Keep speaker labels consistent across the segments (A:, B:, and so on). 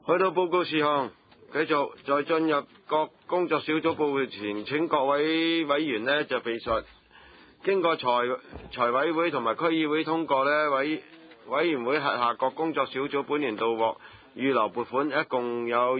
A: 去到報告事項，繼續在進入各工作小組報告前，請各位委員呢就備述。經過財委會同埋區議會通過呢，委員會轄下各工作小組本年度獲預留撥款一共有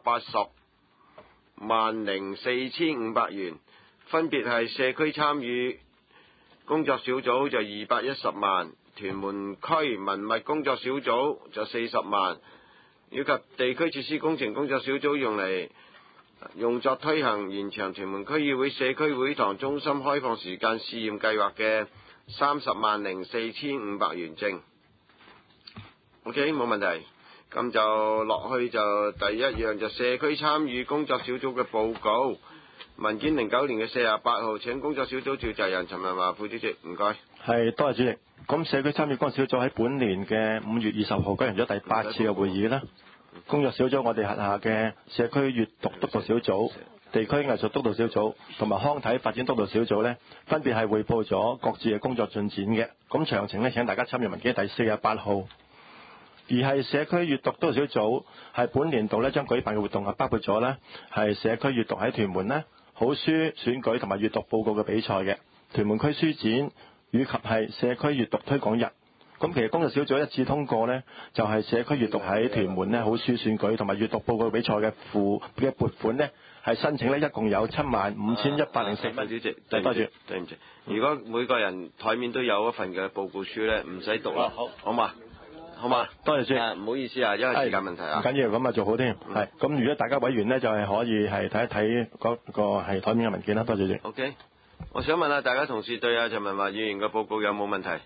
A: 280,4,500元，分別係社區參與工作小組就210萬，屯門區文物工作小組就40萬，以及地區設施工程工作小組用作推行延長屯門區議會社區會堂中心開放時間試驗計劃嘅30,4,500元正。OK， 冇問題。咁就落去就第一樣就社區參與工作小組嘅報告，文件09年嘅48號，請工作小組召集人陳文華副主席，唔該。
B: 係，多謝主席。咁社區參與工作小組喺本年嘅5月20號舉行咗第8次嘅會議啦。工作小組我哋轄下嘅社區閱讀督導小組、地區藝術督導小組同埋康體發展督導小組呢，分別係匯報咗各自嘅工作進展嘅。咁詳情呢，請大家參閱文件第48號。而係社區閱讀督導小組係本年度呢將舉辦嘅活動包括咗呢係社區閱讀喺屯門呢好書選舉同埋閱讀報告嘅比賽嘅屯門區書展，以及係社區閱讀推廣日。咁其實工作小組一致通過呢，就係社區閱讀喺屯門呢好書選舉同埋閱讀報告比賽嘅撥款呢，係申請呢一共有75,104蚊。主席，對唔住，
A: 如果每個人台面都有一份嘅報告書呢，唔使讀啦，好嘛？好嘛，
B: 多謝主席。
A: 唔好意思啊，因為時間問題啊。
B: 唔緊要，咁啊做好添。係，咁如果大家委員呢，就係可以係睇一睇嗰個係台面嘅文件啦。多謝主席。
A: OK， 我想問下大家同事對陳文華議員嘅報告有冇問題？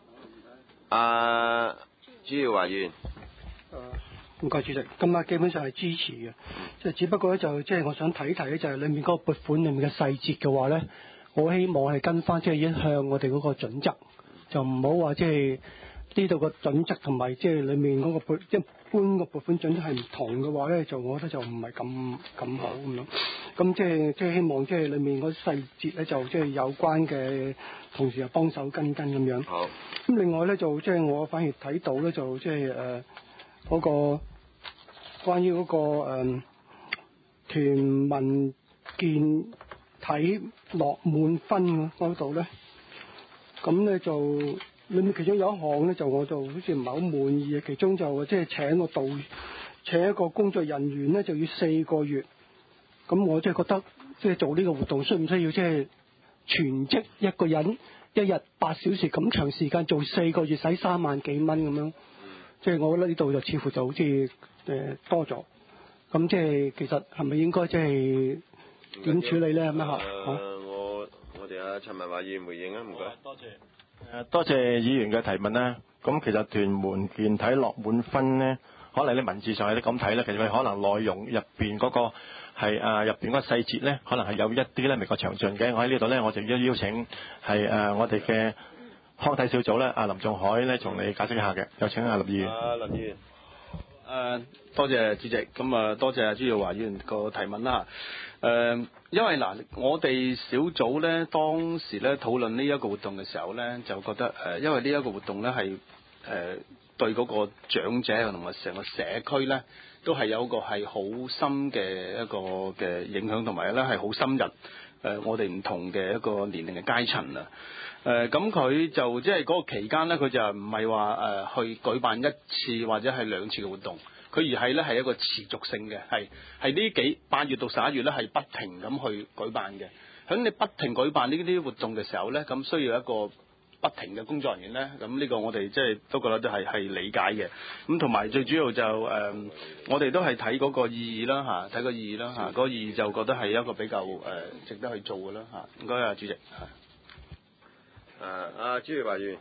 A: 朱耀華議員。
C: 唔該主席，今日基本上係支持嘅，即係只不過咧就即係我想睇睇咧就係裡面嗰個撥款裡面嘅細節嘅話咧，我希望係跟翻即係一向我哋嗰個準則，就唔好話即係。呢度個準則同埋即係裡面嗰個一般個撥款準則係唔同嘅話咧，就我覺得就唔係咁好咁樣。咁即係希望即係裡面嗰啲細節咧，就即係有關嘅同事就幫手跟咁樣。
A: 好。
C: 咁另外咧就即係我反而睇到咧就即係嗰個關於嗰個屯門健體樂滿分嗰度咧，咁咧就。裏面其中有一項咧，就我就好似唔係好滿意嘅，其中就即係請一個工作人員咧，就要4個月。咁我即係覺得，即係做呢個活動需唔需要即係全職一個人一日8小時咁長時間做4個月，使3萬幾蚊咁樣？即係我覺得呢度就似乎就好似多咗。咁即係其實係咪應該即係點處理咧？咁樣嚇？
A: 我哋陳文華議員回應啊，唔該。
B: 多謝。多謝議員嘅提問啦。咁其實屯門健體樂滿分呢，可能你文字上有啲咁睇咧，其實可能內容入邊嗰個係入邊嗰個細節咧，可能係有一啲咧未夠詳盡嘅。我喺呢度咧，我就邀請係我哋嘅康體小組咧，林仲海咧，同你解釋一下嘅。有請林議員。
A: 林議員。
D: 多謝主席，咁多謝朱耀華議員個提問啦。因為我哋小組咧當時咧討論呢一個活動嘅時候咧，就覺得因為呢一個活動咧係對嗰個長者同埋成個社區咧都係有一個係好深嘅一個嘅影響，同埋咧係好深入我哋唔同嘅一個年齡嘅階層啊。咁佢就即係嗰個期間咧，佢就唔係話去舉辦一次或者係2次嘅活動。佢而係咧係一個持續性嘅，係呢8月到11月咧係不停咁去舉辦嘅。喺你不停舉辦呢啲活動嘅時候咧，咁需要一個不停嘅工作人員咧，咁呢個我哋即係都覺得都係理解嘅。咁同埋最主要就我哋都係睇嗰個意義啦嚇，睇個意義啦嚇，嗰個意義就覺得係一個比較值得去做嘅啦嚇。唔該啊，主席。
A: 朱耀華議員。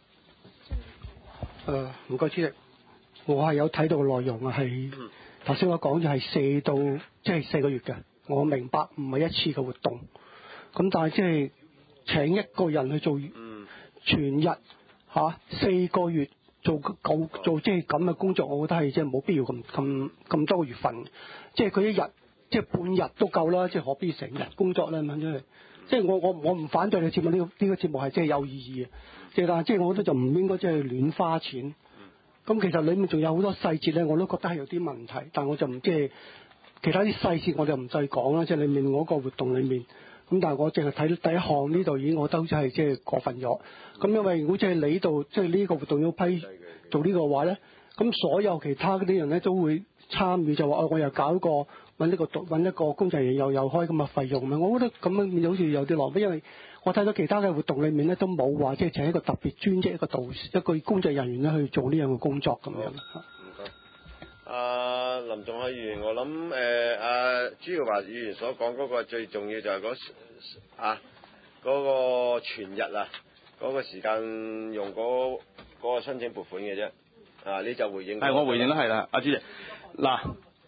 C: 唔該主席。我係有睇到內容啊，係頭先我講就係4到即係4個月嘅，我明白唔係一次嘅活動，咁但係即係請一個人去做全日4個月做即係咁嘅工作，我覺得係即係冇必要咁多個月份，即係佢一日即係半日都夠啦，即係何必成日工作咧咁樣？即係我唔反對你節目呢個節目係即係有意義嘅，即係但係即係我覺得就唔應該即係亂花錢。 咁其實裡面仲有好多細節咧，我都覺得係有啲問題，但我就唔即係其他啲細節我就唔再講啦，即係裡面嗰個活動裡面。咁但係我淨係睇到第一項呢度已經，我覺得好似係即係過分咗。咁因為好似係你呢度即係呢個活動要批做呢個話咧，咁所有其他嗰啲人咧都會參與，就話我又搞個揾一個公職人員又開咁嘅費用咁樣。我覺得咁樣變咗好似有啲浪費，因為我睇到其他嘅活動裡面咧都冇話即係請一個特別專職一個導師一個公職人員咧去做呢樣嘅工作咁樣。
A: 林仲海議員，我諗朱耀華議員所講嗰個最重要就係嗰個全日嗰個時間用嗰個申請撥款嘅啫，你就回應。
D: 係我回應啦，係啦，阿主席，嗱，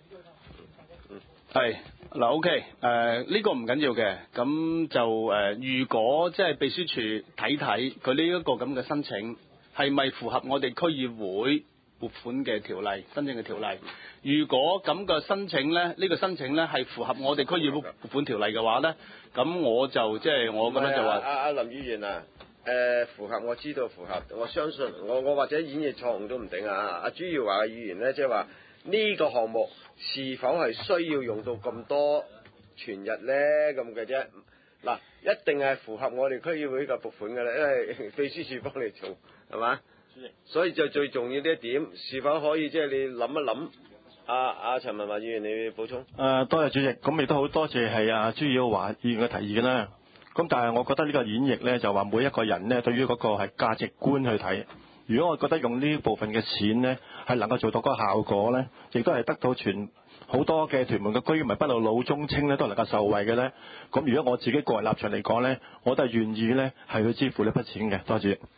D: 係嗱 OK，呢個唔緊要嘅，咁就如果即係秘書處睇睇佢呢一個咁嘅申請係咪符合我哋區議會撥款嘅條例申請嘅條例？如果咁嘅申請咧，呢個申請咧係符合我哋區議會撥款條例嘅話咧，咁我就即係我覺得就話
A: 阿林議員符合，我知道符合，我相信我或者演繹錯誤都唔定啊！阿朱耀華嘅議員咧，即係話呢個項目是否係需要用到咁多全日咧咁嘅啫？嗱，一定係符合我哋區議會嘅撥款嘅啦，因為秘書處幫你做係嘛？所以就最重要呢一點，是否可以即係你諗一諗？阿陳文華議員，你補充。
B: 多謝主席，咁亦都好多謝係阿朱耀華議員嘅提議啦。咁但係我覺得呢個演繹咧，就話每一個人咧對於嗰個係價值觀去睇。如果我覺得用呢部分嘅錢咧係能夠做到嗰個效果咧，亦都係得到好多嘅屯門嘅居民，不論老中青咧都能夠受惠嘅咧。咁如果我自己個人立場嚟講咧，我都係願意咧係去支付呢筆錢嘅。多謝。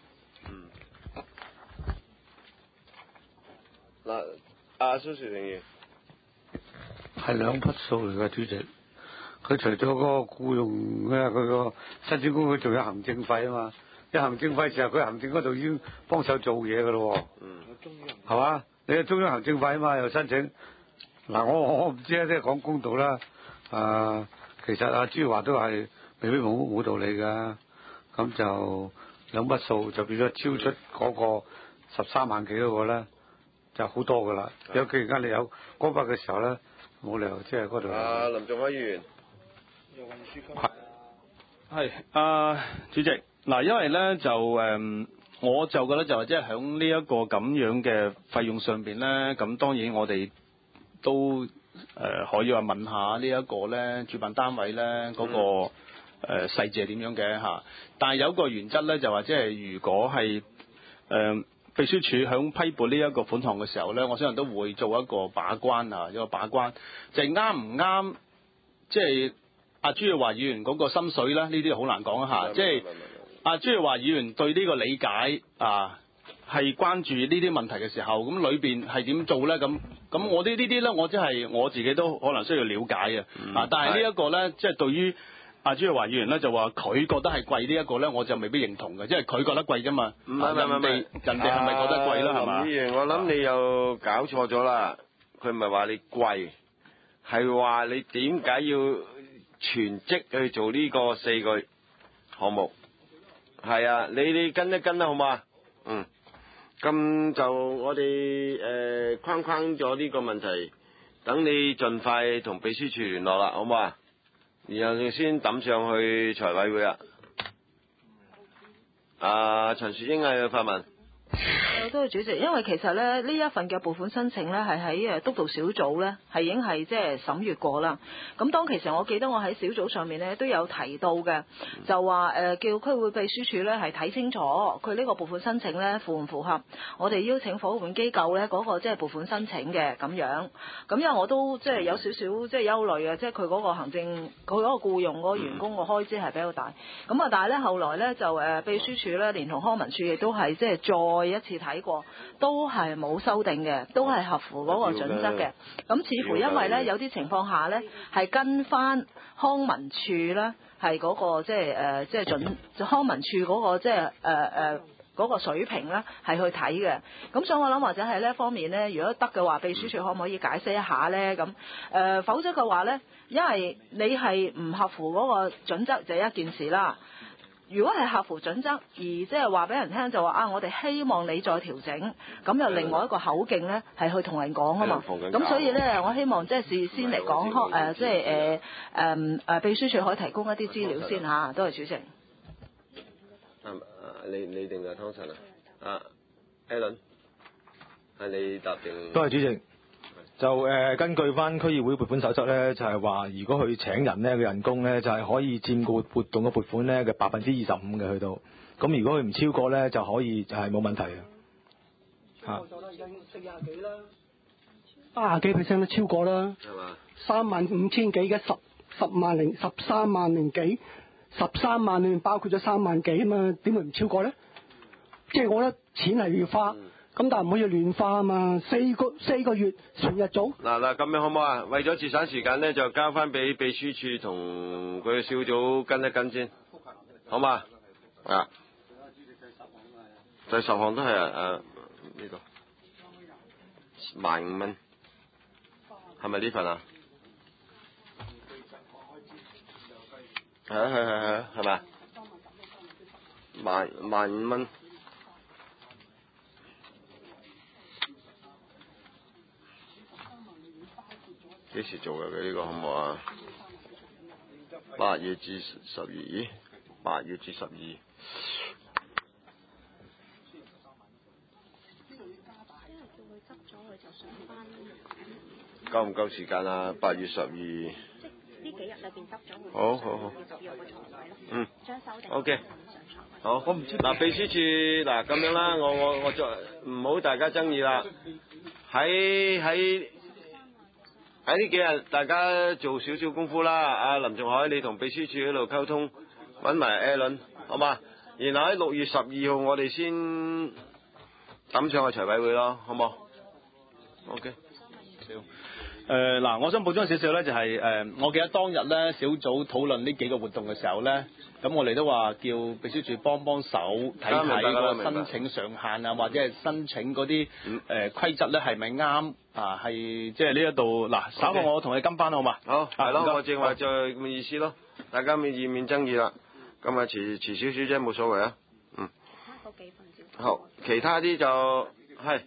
A: 嗱，阿蘇樹定義
E: 係兩筆數嚟嘅，主席。佢除咗嗰個僱用咧，佢個申請工佢仲有行政費啊嘛。一行政費時候，佢行政嗰度已經幫手做嘢㗎咯。係嘛？你係中央行政費啊嘛，又申請。嗱，我唔知啊，即係講公道啦。其實阿朱華都係未必冇道理㗎。咁就兩筆數就變咗超出嗰個13萬幾嗰個咧。就好多噶啦，尤其而家你有嗰筆嘅時候咧，冇理由即係嗰度。
A: 林仲海議員，
D: 係主席嗱，因為咧就我就覺得就係即係響呢一個咁樣嘅費用上邊咧，咁當然我哋都可以話問下呢一個咧主辦單位咧嗰個細節係點樣嘅嚇，但係有個原則咧就話即係如果係秘書處響批撥呢一個款項嘅時候咧，我相信都會做一個把關啊，一個把關就係啱唔啱，即係阿朱耀華議員嗰個心水咧，呢啲好難講一下。即係阿朱耀華議員對呢個理解係關注呢啲問題嘅時候，咁裏邊係點做咧？咁我呢啲咧，我即係我自己都可能需要了解嘅。但係呢一個咧，即係對於阿朱耀華議員咧就話佢覺得係貴呢一個咧，我就未必認同嘅，因為佢覺得貴啫嘛。唔係人哋係咪覺得貴啦？係嘛？
A: 林議員，我諗你又搞錯咗啦。佢唔係話你貴，係話你點解要全職去做呢個4個項目？係啊，你跟一跟啦，好嘛？咁就我哋框咗呢個問題，等你盡快同秘書處聯絡啦，好嘛？然後先抌上去財委會啊！陳樹英係發問。
F: 多謝主席，因為其實咧呢一份嘅撥款申請咧係喺督導小組咧係已經係即係審閱過啦。咁當其時我記得我喺小組上面咧都有提到嘅，就話叫區會秘書處咧係睇清楚佢呢個撥款申請咧符唔符合我哋邀請夥伴機構咧嗰個即係撥款申請嘅咁樣。咁因為我都即係有少少即係憂慮啊，即係佢嗰個行政佢嗰個僱用嗰個員工個開支係比較大。咁但係咧後來咧就秘書處咧連同康文署亦都係即係再一次睇過，都係冇修訂嘅，都係合乎嗰個準則嘅。咁似乎因為咧有啲情況下咧係跟翻康文署咧係嗰個即係即係準康文署嗰個即係嗰個水平咧係去睇嘅。咁所以我諗或者係呢一方面咧，如果得嘅話，秘書處可唔可以解釋一下咧？咁否則嘅話咧，因為你係唔合乎嗰個準則就係一件事啦。 如果係合乎準則，而即係話俾人聽就話啊，我哋希望你再調整，咁有另外一個口徑咧係去同人講啊嘛。咁所以咧，我希望即係事先嚟講開即係秘書處可以提供一啲資料先嚇，多謝主席。
A: 你定係湯臣啊？Alan 係你答定？
G: 多謝主席。就根據翻區議會撥款守則咧，就係話如果佢請人咧嘅人工咧，就係可以佔個活動嘅撥款咧嘅25%嘅去到。咁如果佢唔超過咧，就可以就係冇問題嘅。
C: 超過咗啦，已經40幾啦，30幾%都超過啦。
A: 係嘛
C: ？35000幾嘅10萬零13萬零幾，13萬裏面包括咗3萬幾啊嘛，點會唔超過咧？即係我覺得錢係要花。咁但係唔可以亂花啊嘛，4個月全日做。
A: 嗱，咁樣好唔好啊？為咗節省時間咧，就交翻俾秘書處同佢小組跟一跟先，好嘛？啊，第10項都係呢度15,000蚊，係咪呢份啊？係，係咪？15,000蚊。幾時做嘅佢呢個好唔好啊？8月至12， 8月至12。夠唔夠時間啊？8月12。即係呢幾日裏邊執咗。好。嗯。OK。好。我唔知。嗱，秘書處嗱咁樣啦，我再唔好大家爭議啦。喺呢幾日大家做少少功夫啦，阿林仲海你同秘書處嗰度溝通，揾埋 Alan 好嘛？然後喺6月12號我哋先抌上去財委會咯，好冇 ？OK。
D: 嗱，我想補充少少咧，就係我記得當日咧小組討論呢幾個活動嘅時候咧，咁我哋都話叫秘書處幫手睇睇個申請上限啊，或者係申請嗰啲規則咧係咪啱啊？係即係呢一度嗱，稍後我同你跟翻好嘛？
A: 好，係咯，我正話就咁嘅意思咯，大家以免爭議啦，咁啊遲少少啫，冇所謂啊，嗯。好，其他啲就係。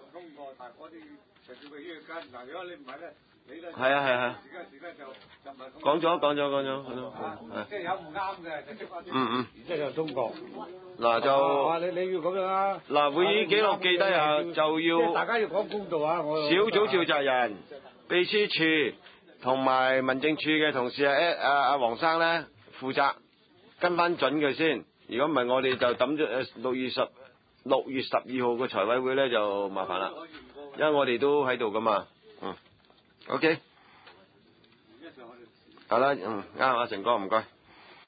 A: 係啊，講咗，
E: 即係有唔啱嘅就即刻即係通過。
A: 嗱就
E: 你要咁樣啊。
A: 嗱，會議記錄記低下就要。
E: 大家要講公道啊！我
A: 小組召集人、秘書處同埋民政處嘅同事阿黃生咧負責跟翻準佢先。如果唔係，我哋就抌咗6月12號個財委會咧就麻煩啦，因為我哋都喺度噶嘛。OK，好啦，啱阿成哥唔該。